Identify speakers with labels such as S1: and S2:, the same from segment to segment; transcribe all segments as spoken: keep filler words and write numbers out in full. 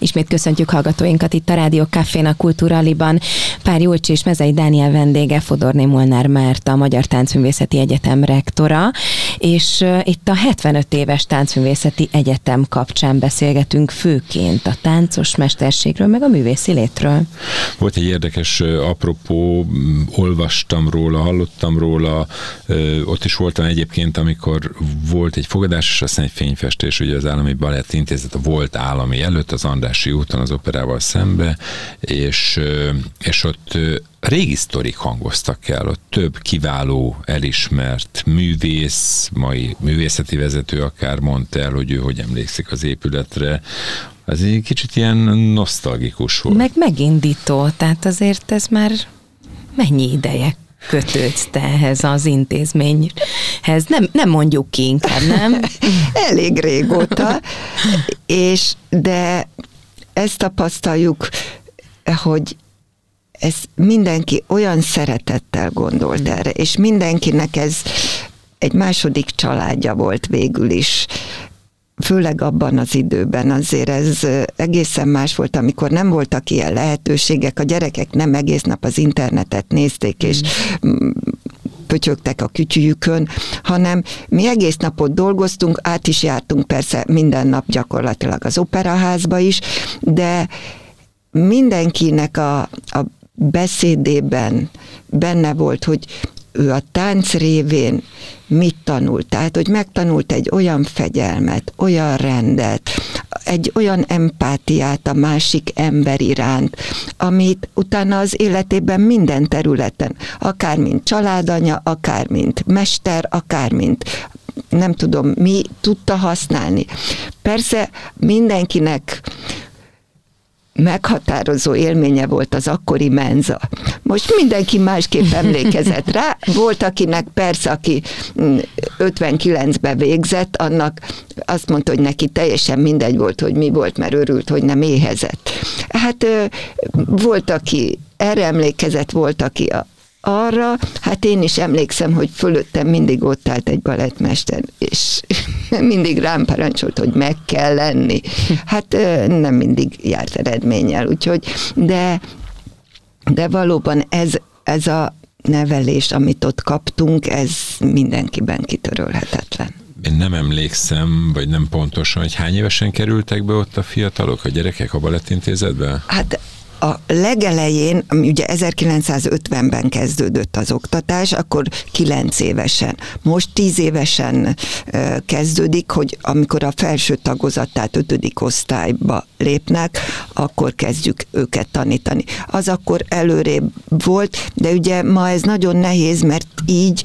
S1: Ismét köszöntjük hallgatóinkat itt a Rádió Cafén a Kultúraliban. Pár Júlcsi és Mezei Dániel vendége, Fodorné Molnár Márta, a Magyar Táncművészeti Egyetem rektora, és itt a hetvenöt éves Táncművészeti Egyetem kapcsán beszélgetünk főként a táncos mesterségről, meg a művészi létről.
S2: Volt egy érdekes apropó, olvastam róla, hallottam róla, ott is voltam egyébként, amikor volt egy fogadás, és aztán egy fényfestés, ugye az Állami Balett Intézet a volt állami előtt, az Andrássy úton, az operával szembe, és, és ott régi sztorik hangoztak el, ott több kiváló, elismert művész, mai művészeti vezető akár mondta el, hogy ő hogy emlékszik az épületre. Ez egy kicsit ilyen nosztalgikus volt.
S1: Meg megindító, tehát azért ez már mennyi ideje kötődsz te ehhez az intézményhez? Nem, nem mondjuk ki inkább, nem?
S3: Elég régóta, és de ezt tapasztaljuk, hogy ez mindenki olyan szeretettel gondolt erre, és mindenkinek ez egy második családja volt végül is. Főleg abban az időben azért ez egészen más volt, amikor nem voltak ilyen lehetőségek, a gyerekek nem egész nap az internetet nézték, és pötyögtek a kütyüjükön, hanem mi egész napot dolgoztunk, át is jártunk persze minden nap gyakorlatilag az operaházba is, de mindenkinek a, a beszédében benne volt, hogy ő a tánc révén mit tanult. Tehát, hogy megtanult egy olyan fegyelmet, olyan rendet, egy olyan empátiát a másik ember iránt, amit utána az életében minden területen, akár mint családanya, akár mint mester, akár mint nem tudom mi, tudta használni. Persze mindenkinek meghatározó élménye volt az akkori menza. Most mindenki másképp emlékezett rá. Volt, akinek persze, aki ötvenkilencben végzett, annak azt mondta, hogy neki teljesen mindegy volt, hogy mi volt, mert örült, hogy nem éhezett. Hát volt, aki erre emlékezett, volt, aki a arra, hát én is emlékszem, hogy fölöttem mindig ott állt egy balettmester, és mindig rám parancsolt, hogy meg kell lenni. Hát nem mindig járt eredménnyel, úgyhogy, de, de valóban ez, ez a nevelés, amit ott kaptunk, ez mindenkiben kitörölhetetlen.
S2: Én nem emlékszem, vagy nem pontosan, hogy hány évesen kerültek be ott a fiatalok, a gyerekek a balettintézetbe?
S3: Hát a legelején, ugye ezerkilencszázötvenben kezdődött az oktatás, akkor kilenc évesen. Most tíz évesen kezdődik, hogy amikor a felső tagozat, tehát ötödik osztályba lépnek, akkor kezdjük őket tanítani. Az akkor előrébb volt, de ugye ma ez nagyon nehéz, mert így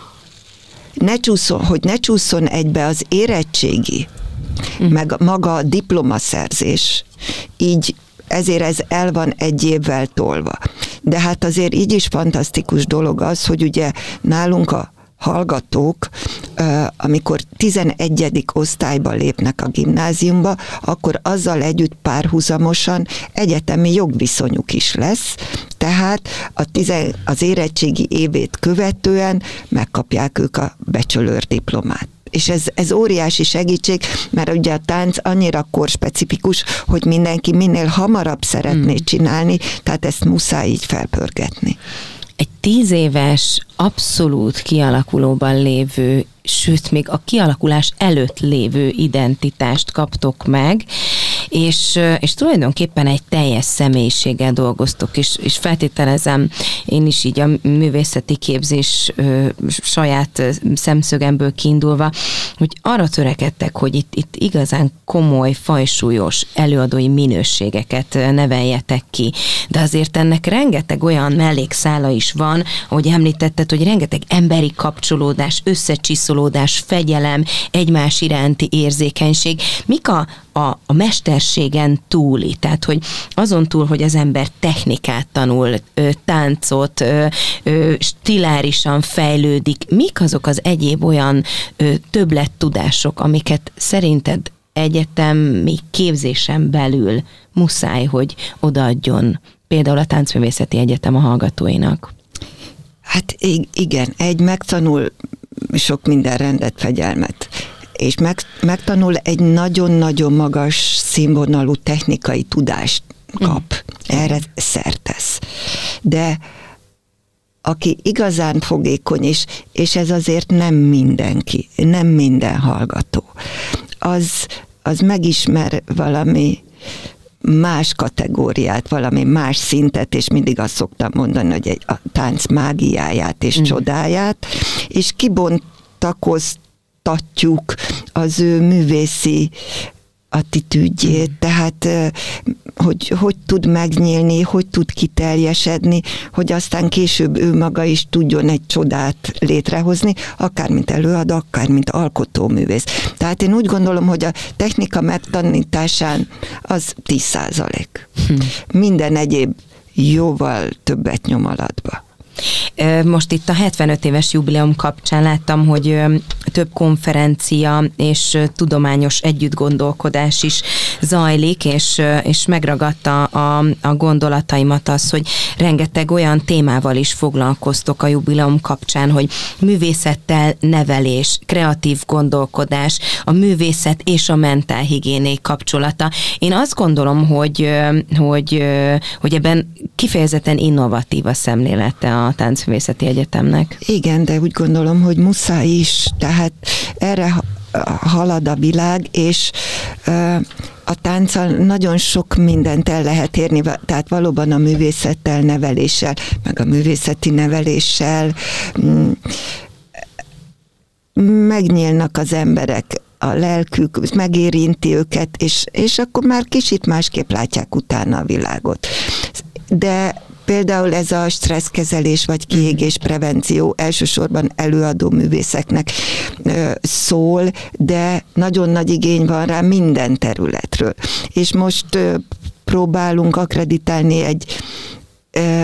S3: ne csúszson, hogy ne csúszson egybe az érettségi, mm. meg maga a diplomaszerzés, így ezért ez el van egy évvel tolva. De hát azért így is fantasztikus dolog az, hogy ugye nálunk a hallgatók, amikor tizenegyedik osztályba lépnek a gimnáziumba, akkor azzal együtt párhuzamosan egyetemi jogviszonyuk is lesz, tehát a tizen, az érettségi évét követően megkapják ők a bachelor diplomát. És ez, ez óriási segítség, mert ugye a tánc annyira korspecifikus, hogy mindenki minél hamarabb szeretné hmm. csinálni, tehát ezt muszáj így felpörgetni.
S1: Egy tíz éves, abszolút kialakulóban lévő, sőt, még a kialakulás előtt lévő identitást kaptok meg, és, és tulajdonképpen egy teljes személyiséggel dolgoztok, és, és feltételezem én is így a művészeti képzés ö, saját szemszögemből kiindulva, hogy arra törekedtek, hogy itt, itt igazán komoly, fajsúlyos előadói minőségeket neveljetek ki. De azért ennek rengeteg olyan mellékszála is van, ahogy említetted, hogy rengeteg emberi kapcsolódás, összecsiszolódás, fegyelem, egymás iránti érzékenység. Mik a, a, a mesterségen túli? Tehát, hogy azon túl, hogy az ember technikát tanul, ö, táncot, ö, ö, stilárisan fejlődik, mik azok az egyéb olyan ö, többlettudások, amiket szerinted egyetemi képzésen belül muszáj, hogy odaadjon például a Táncművészeti Egyetem a hallgatóinak?
S3: Hát igen, egy megtanul sok minden rendet, fegyelmet. és meg, megtanul egy nagyon-nagyon magas színvonalú technikai tudást kap. Erre szert tesz. De aki igazán fogékony is, és ez azért nem mindenki, nem minden hallgató, az, az megismer valami más kategóriát, valami más szintet, és mindig azt szoktam mondani, hogy egy, a tánc mágiáját és mm. csodáját, és kibontakoztatjuk az ő művészi attitűdjét, mm. tehát hogy, hogy tud megnyílni, hogy tud kiteljesedni, hogy aztán később ő maga is tudjon egy csodát létrehozni, akár mint előadó, akár mint alkotóművész. Tehát én úgy gondolom, hogy a technika megtanításán az tíz százalék. Mm. Minden egyéb jóval többet nyom alatba.
S1: Most itt a hetvenöt éves jubileum kapcsán láttam, hogy több konferencia és tudományos együttgondolkodás is zajlik, és, és megragadta a, a gondolataimat az, hogy rengeteg olyan témával is foglalkoztok a jubileum kapcsán, hogy művészettel nevelés, kreatív gondolkodás, a művészet és a mentálhigiéné kapcsolata. Én azt gondolom, hogy, hogy, hogy ebben kifejezetten innovatív a szemlélete a Táncművészeti Egyetemnek.
S3: Igen, de úgy gondolom, hogy muszáj is, tehát erre halad a világ, és a tánccal nagyon sok mindent el lehet érni, tehát valóban a művészettel, neveléssel, meg a művészeti neveléssel megnyílnak az emberek, a lelkük, megérinti őket, és, és akkor már kicsit másképp látják utána a világot. De például ez a stresszkezelés vagy kiégés prevenció elsősorban előadó művészeknek ö, szól, de nagyon nagy igény van rá minden területről. És most ö, próbálunk akkreditálni egy ö,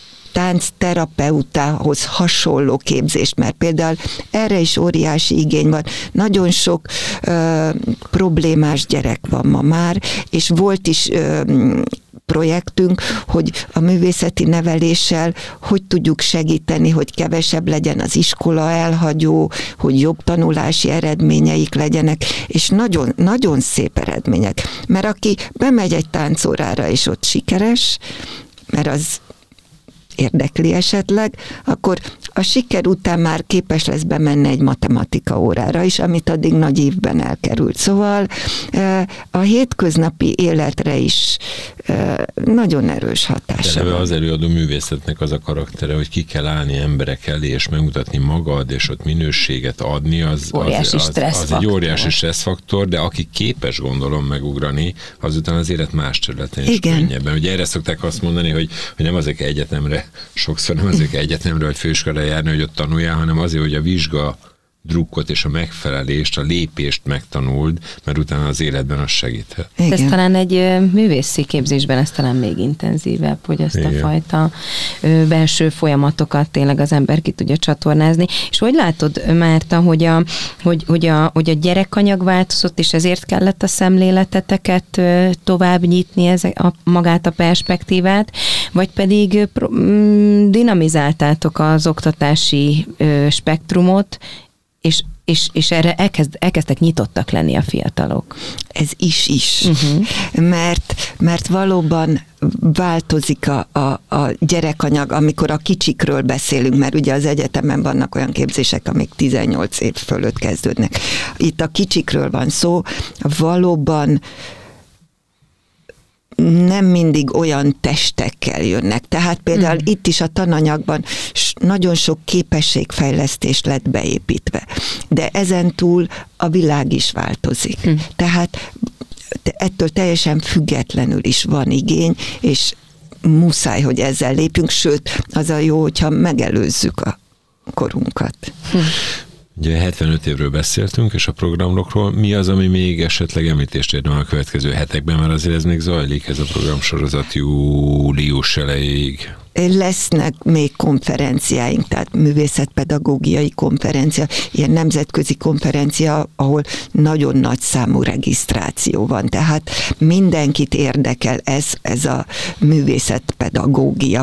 S3: táncterapeutához hasonló képzést, mert például erre is óriási igény van. Nagyon sok ö, problémás gyerek van ma már, és volt is ö, projektünk, hogy a művészeti neveléssel hogy tudjuk segíteni, hogy kevesebb legyen az iskola elhagyó, hogy jobb tanulási eredményeik legyenek, és nagyon, nagyon szép eredmények. Mert aki bemegy egy táncórára, és ott sikeres, mert az érdekli esetleg, akkor a siker után már képes lesz bemenni egy matematika órára is, amit addig nagy évben elkerült. Szóval a hétköznapi életre is nagyon erős hatása.
S2: De az előadó művészetnek az a karaktere, hogy ki kell állni emberek elé, és megmutatni magad, és ott minőséget adni, az, az, az, az egy óriási stresszfaktor, de aki képes, gondolom, megugrani, azután az élet más területén is könnyebben. Ugye erre szokták azt mondani, hogy, hogy nem azért egyetemre sokszor nem azért egyetemre vagy főiskolára járni, hogy ott tanuljál, hanem azért, hogy a vizsga drukkot és a megfelelést, a lépést megtanuld, mert utána az életben az segíthet.
S1: Ez talán egy művészi képzésben ez talán még intenzívebb, hogy ezt Igen. a fajta belső folyamatokat tényleg az ember ki tudja csatornázni. És hogy látod, Márta, hogy a, hogy, hogy a, hogy a gyerekanyag változott, és ezért kellett a szemléleteteket tovább nyitni ezek a, magát a perspektívát, vagy pedig dinamizáltátok az oktatási spektrumot, és, és, és erre elkezd, elkezdtek nyitottak lenni a fiatalok.
S3: Ez is is, uh-huh. mert, mert valóban változik a, a, a gyerekanyag, amikor a kicsikről beszélünk, mert ugye az egyetemen vannak olyan képzések, amik tizennyolc év fölött kezdődnek. Itt a kicsikről van szó, valóban nem mindig olyan testekkel jönnek. Tehát például mm. itt is a tananyagban nagyon sok képességfejlesztés lett beépítve. De ezen túl a világ is változik. Mm. Tehát ettől teljesen függetlenül is van igény, és muszáj, hogy ezzel lépjünk, sőt, az a jó, hogyha megelőzzük a korunkat. Mm.
S2: Ugye hetvenöt évről beszéltünk, és a programokról. Mi az, ami még esetleg említést érdemel a következő hetekben, mert azért ez még zajlik, ez a programsorozat július elejéig.
S3: Lesznek még konferenciáink, tehát művészetpedagógiai konferencia, ilyen nemzetközi konferencia, ahol nagyon nagy számú regisztráció van. Tehát mindenkit érdekel ez, ez a művészetpedagógia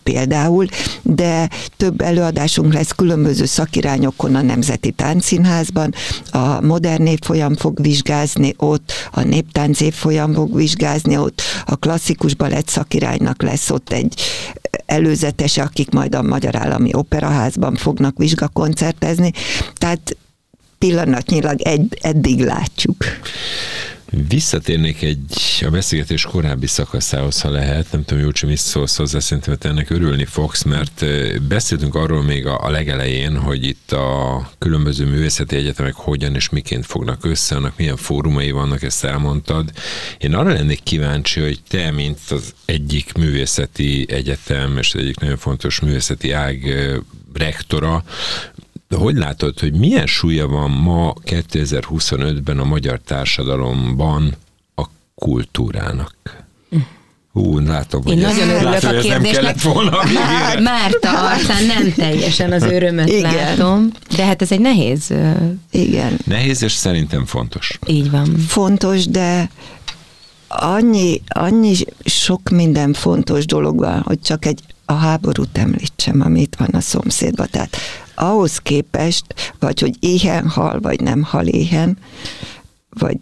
S3: például, de több előadásunk lesz különböző szakirányokon a Nemzeti Táncszínházban, a modern évfolyam fog vizsgázni ott, a néptánc évfolyam fog vizsgázni ott, a klasszikus balett szakiránynak lesz ott egy előzetese, akik majd a Magyar Állami Operaházban fognak vizsgakoncertezni, tehát pillanatnyilag egy, eddig látjuk.
S2: Visszatérnék egy a beszélgetés korábbi szakaszához, ha lehet, nem tudom, Júlcsi, mit szólsz hozzá, szerintem te ennek örülni fogsz, mert beszéltünk arról még a, a legelején, hogy itt a különböző művészeti egyetemek hogyan és miként fognak össze, annak milyen fórumai vannak, ezt elmondtad. Én arra lennék kíváncsi, hogy te, mint az egyik művészeti egyetem, és egyik nagyon fontos művészeti ág rektora, hogy látod, hogy milyen súlya van ma kétezer-huszonötben a magyar társadalomban a kultúrának? Hú, látom, hogy
S1: Én
S2: ez,
S1: nagyon örülök
S2: látom,
S1: a
S2: hogy ez nem kellett volna a végére.
S1: Márta arcán nem teljesen az örömöt
S3: Igen.
S1: látom, de hát ez egy nehéz.
S3: Igen.
S2: Nehéz, és szerintem fontos.
S1: Így van.
S3: Fontos, de annyi, annyi sok minden fontos dolog van, hogy csak egy a háborút említsem, ami itt van a szomszédban. Tehát ahhoz képest, vagy hogy éhen hal, vagy nem hal éhen, vagy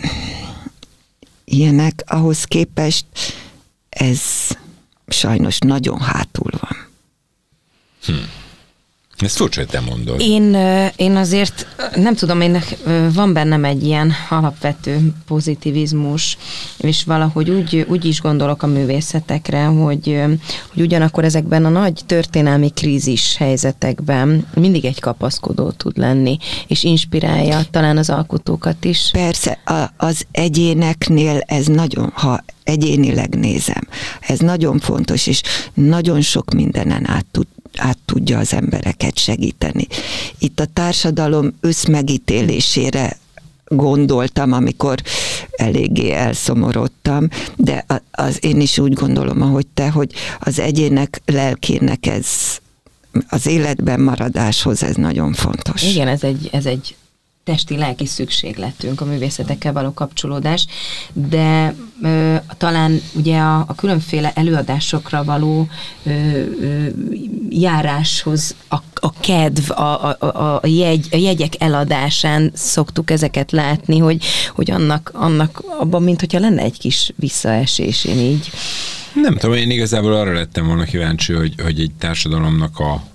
S3: ilyenek, ahhoz képest ez sajnos nagyon hátul van.
S2: Hm. Ez furcsa, hogy te mondod.
S1: Én, én azért, nem tudom, én van bennem egy ilyen alapvető pozitivizmus, és valahogy úgy, úgy is gondolok a művészetekre, hogy, hogy ugyanakkor ezekben a nagy történelmi krízis helyzetekben mindig egy kapaszkodó tud lenni, és inspirálja talán az alkotókat is.
S3: Persze, a, az egyéneknél ez nagyon, ha egyénileg nézem, ez nagyon fontos, és nagyon sok mindenen át tud át tudja az embereket segíteni. Itt a társadalom összmegítélésére gondoltam, amikor eléggé elszomorodtam, de az én is úgy gondolom, ahogy te, hogy az egyének lelkének ez az életben maradáshoz ez nagyon fontos.
S1: Igen, ez egy, ez egy testi-lelki szükségletünk, a művészetekkel való kapcsolódás, de ö, talán ugye a, a különféle előadásokra való ö, ö, járáshoz a, a kedv, a, a, a, a, jegy, a jegyek eladásán szoktuk ezeket látni, hogy, hogy annak, annak abban, mint hogyha lenne egy kis visszaesés, én így.
S2: Nem tudom, én igazából arra lettem volna kíváncsi, hogy, hogy egy társadalomnak a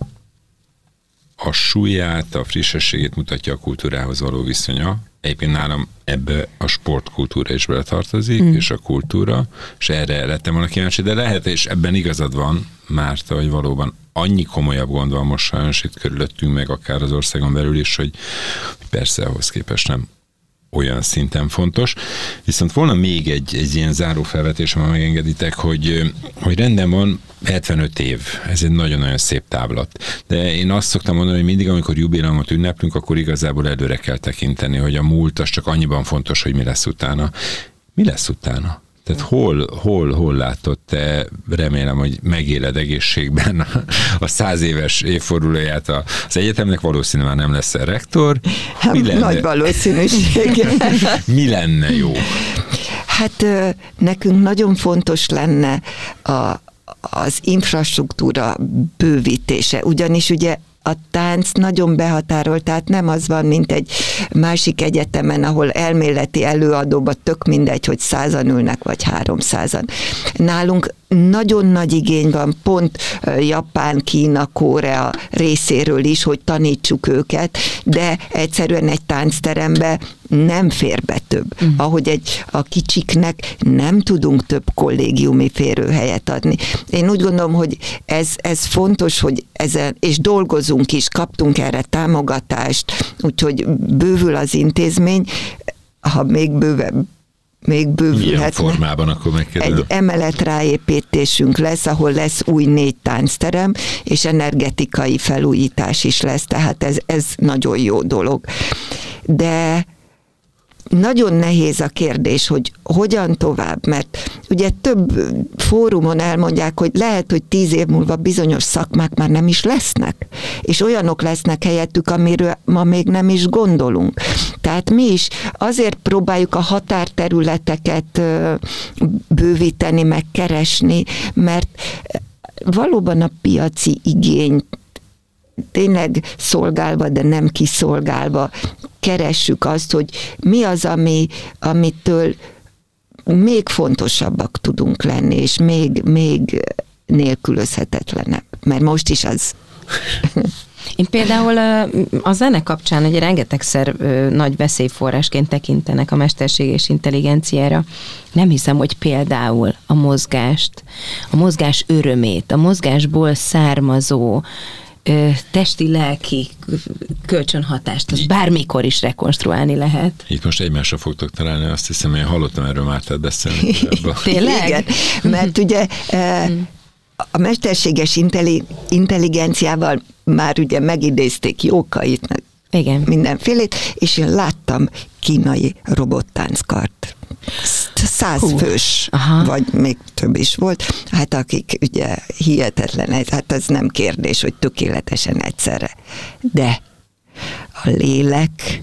S2: a súlyát, a frissességét mutatja a kultúrához való viszonya. Egyébként nálam ebbe a sportkultúra is beletartozik, mm. és a kultúra, és erre lettem volna kíváncsi, de lehet, és ebben igazad van, Márta, hogy valóban annyi komolyabb gond van most sajnos itt körülöttünk, meg akár az országon belül is, hogy persze ahhoz képest nem olyan szinten fontos. Viszont volna még egy, egy ilyen zárófelvetésem, ha megengeditek, hogy, hogy rendben van, hetvenöt év, ez egy nagyon-nagyon szép távlat. De én azt szoktam mondani, hogy mindig, amikor jubileumot ünneplünk, akkor igazából előre kell tekinteni, hogy a múlt az csak annyiban fontos, hogy mi lesz utána. Mi lesz utána? Tehát hol, hol, hol látod te, remélem, hogy megéled egészségben a száz éves évfordulóját az egyetemnek, valószínűleg nem lesz a rektor. Mi lenne?
S3: Nagy valószínűség.
S2: Mi lenne jó?
S3: Hát nekünk nagyon fontos lenne a, az infrastruktúra bővítése, ugyanis ugye a tánc nagyon behatárolt, tehát nem az van, mint egy másik egyetemen, ahol elméleti előadóba tök mindegy, hogy százan ülnek, vagy háromszázan. Nálunk nagyon nagy igény van pont Japán, Kína, Korea részéről is, hogy tanítsuk őket, de egyszerűen egy táncterembe nem fér be több. Mm. Ahogy egy, a kicsiknek nem tudunk több kollégiumi férőhelyet adni. Én úgy gondolom, hogy ez, ez fontos, hogy ezen, és dolgozunk is, kaptunk erre támogatást, úgyhogy bővül az intézmény, ha még bővebb még bővülhetne.
S2: Milyen formában akkor megkérdezem?
S3: Egy emelet ráépítésünk lesz, ahol lesz új négy táncterem, és energetikai felújítás is lesz, tehát ez, ez nagyon jó dolog. De nagyon nehéz a kérdés, hogy hogyan tovább, mert ugye több fórumon elmondják, hogy lehet, hogy tíz év múlva bizonyos szakmák már nem is lesznek, és olyanok lesznek helyettük, amiről ma még nem is gondolunk. Tehát mi is azért próbáljuk a határterületeket bővíteni, megkeresni, mert valóban a piaci igény tényleg szolgálva, de nem kiszolgálva keressük azt, hogy mi az, ami, amitől még fontosabbak tudunk lenni, és még, még nélkülözhetetlenebb. Mert most is az.
S1: Én például a zene kapcsán ugye rengetegszer nagy veszélyforrásként tekintenek a mesterséges intelligenciára. Nem hiszem, hogy például a mozgást, a mozgás örömét, a mozgásból származó testi-lelki kölcsönhatást, az bármikor is rekonstruálni lehet.
S2: Itt most egymásra fogtok találni, azt hiszem, én hallottam erről Mártát beszélni.
S1: Tényleg?
S3: Igen, mert ugye a mesterséges intelligenciával már ugye megidézték Jókait,
S1: igen,
S3: mindenfélét, és én láttam kínai robottánckart. Százfős, vagy még több is volt, hát akik ugye hihetetlen, hát ez nem kérdés, hogy tökéletesen egyszerre. De a lélek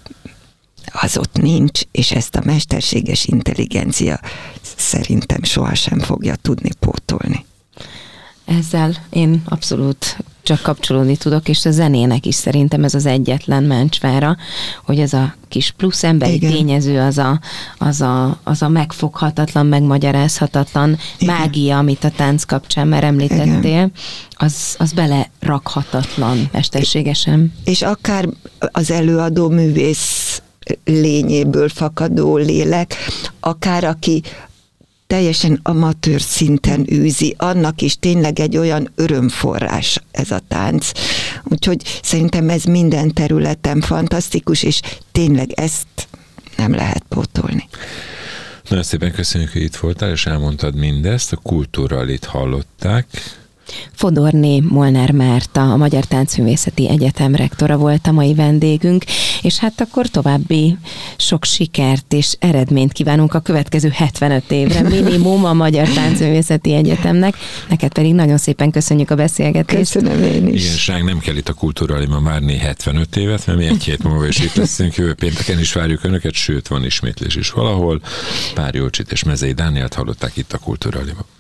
S3: az ott nincs, és ezt a mesterséges intelligencia szerintem sohasem fogja tudni pótolni.
S1: Ezzel én abszolút csak kapcsolódni tudok, és a zenének is szerintem ez az egyetlen mencsvára, hogy ez a kis plusz emberi igen. tényező, az a, az, a, az a megfoghatatlan, megmagyarázhatatlan igen. mágia, amit a tánc kapcsán már említettél, az, az belerakhatatlan mesterségesen.
S3: És akár az előadó művész lényéből fakadó lélek, akár aki teljesen amatőr szinten űzi, annak is tényleg egy olyan örömforrás ez a tánc. Úgyhogy szerintem ez minden területen fantasztikus, és tényleg ezt nem lehet pótolni.
S2: Nagyon szépen köszönjük, hogy itt voltál, és elmondtad mindezt. A Kultúralit hallották.
S1: Fodorné Molnár Márta, a Magyar Táncművészeti Egyetem rektora volt a mai vendégünk, és hát akkor további sok sikert és eredményt kívánunk a következő hetvenöt évre, minimum a Magyar Táncművészeti Egyetemnek. Neked pedig nagyon szépen köszönjük a beszélgetést.
S3: Köszönöm én is.
S2: Igen, Sránk, nem kell itt a Kultúralima várni hetvenöt évet, mert mi egy hét múlva is itt leszünk, jövő pénteken is várjuk Önöket, sőt van ismétlés is valahol. Pár Jolcsit és Mezei Dánielt hallották itt a Kultúralima.